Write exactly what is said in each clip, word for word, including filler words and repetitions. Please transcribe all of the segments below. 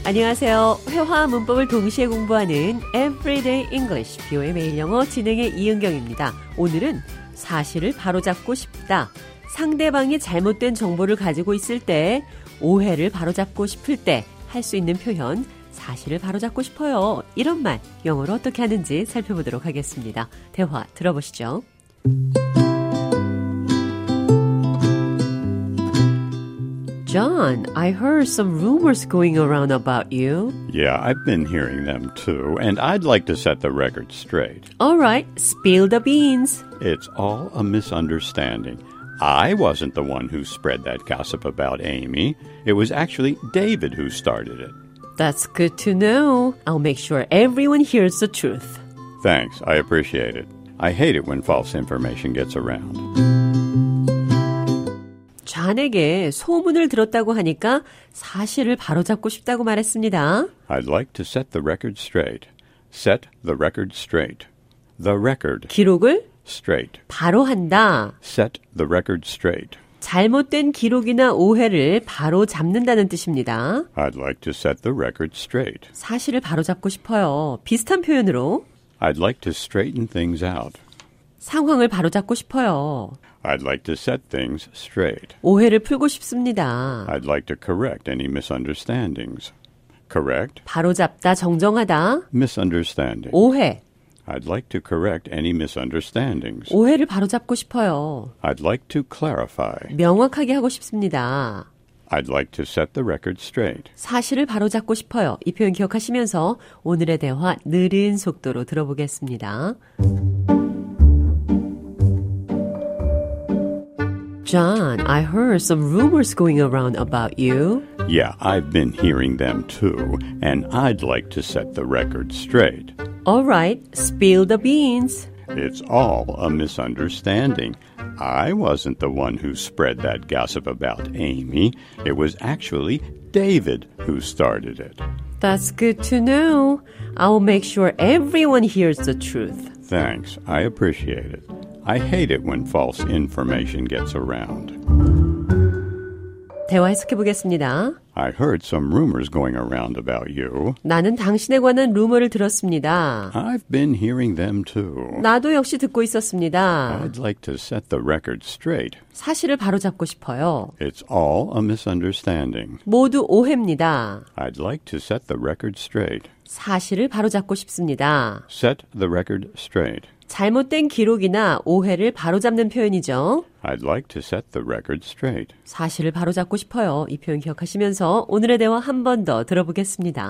안녕하세요. 회화와 문법을 동시에 공부하는 Everyday English, 비오의 매일 영어 진행의 이은경입니다. 오늘은 사실을 바로잡고 싶다. 상대방이 잘못된 정보를 가지고 있을 때, 오해를 바로잡고 싶을 때 할 수 있는 표현, 사실을 바로잡고 싶어요. 이런 말, 영어로 어떻게 하는지 살펴보도록 하겠습니다. 대화 들어보시죠. John, I heard some rumors going around about you. Yeah, I've been hearing them too, and I'd like to set the record straight. All right, spill the beans. It's all a misunderstanding. I wasn't the one who spread that gossip about Amy. It was actually David who started it. That's good to know. I'll make sure everyone hears the truth. Thanks, I appreciate it. I hate it when false information gets around. 존에게 소문을 들었다고 하니까 사실을 바로잡고 싶다고 말했습니다. I'd like to set the record straight. Set the record straight. The record. 기록을 straight. 바로 한다. Set the record straight. 잘못된 기록이나 오해를 바로 잡는다는 뜻입니다. I'd like to set the record straight. 사실을 바로잡고 싶어요. 비슷한 표현으로 I'd like to straighten things out. 상황을 바로잡고 싶어요. I'd like to set things straight. 오해를 풀고 싶습니다. I'd like to correct any misunderstandings. Correct. 바로잡다, 정정하다. Misunderstanding. 오해. I'd like to correct any misunderstandings. 오해를 바로잡고 싶어요. I'd like to clarify. 명확하게 하고 싶습니다. I'd like to set the record straight. 사실을 바로잡고 싶어요. 이 표현 기억하시면서 오늘의 대화 느린 속도로 들어보겠습니다. John, I heard some rumors going around about you. Yeah, I've been hearing them too, and I'd like to set the record straight. All right, spill the beans. It's all a misunderstanding. I wasn't the one who spread that gossip about Amy. It was actually David who started it. That's good to know. I'll make sure everyone hears the truth. Thanks, I appreciate it. I hate it when false information gets around. 대화 해석해 보겠습니다. I heard some rumors going around about you. 나는 당신에 관한 루머를 들었습니다. I've been hearing them too. 나도 역시 듣고 있었습니다. I'd like to set the record straight. 사실을 바로잡고 싶어요. It's all a misunderstanding. 모두 오해입니다. I'd like to set the record straight. 사실을 바로잡고 싶습니다. Set the record straight. 잘못된 기록이나 오해를 바로잡는 표현이죠. I'd like to set the record straight. 사실을 바로잡고 싶어요. 이 표현 기억하시면서 오늘의 대화 한 번 더 들어보겠습니다.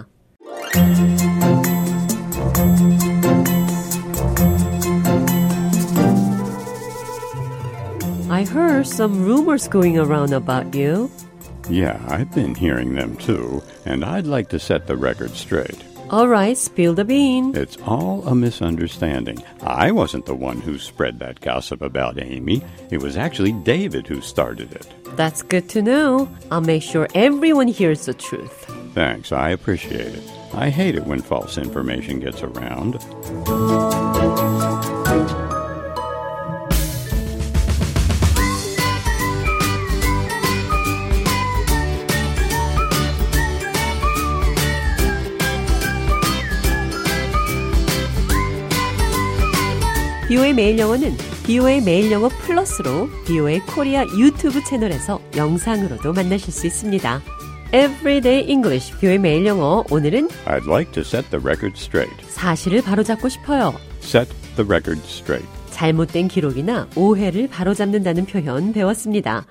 I heard some rumors going around about you. Yeah, I've been hearing them too, and I'd like to set the record straight. All right, spill the bean. It's all a misunderstanding. I wasn't the one who spread that gossip about Amy. It was actually David who started it. That's good to know. I'll make sure everyone hears the truth. Thanks, I appreciate it. I hate it when false information gets around. 비오의 매일 영어는 비오의 매일 영어 플러스로 비오의 코리아 유튜브 채널에서 영상으로도 만나실 수 있습니다. Everyday English, 비오의 매일 영어. 오늘은 I'd like to set the record straight. 사실을 바로잡고 싶어요. Set the record straight. 잘못된 기록이나 오해를 바로잡는다는 표현 배웠습니다.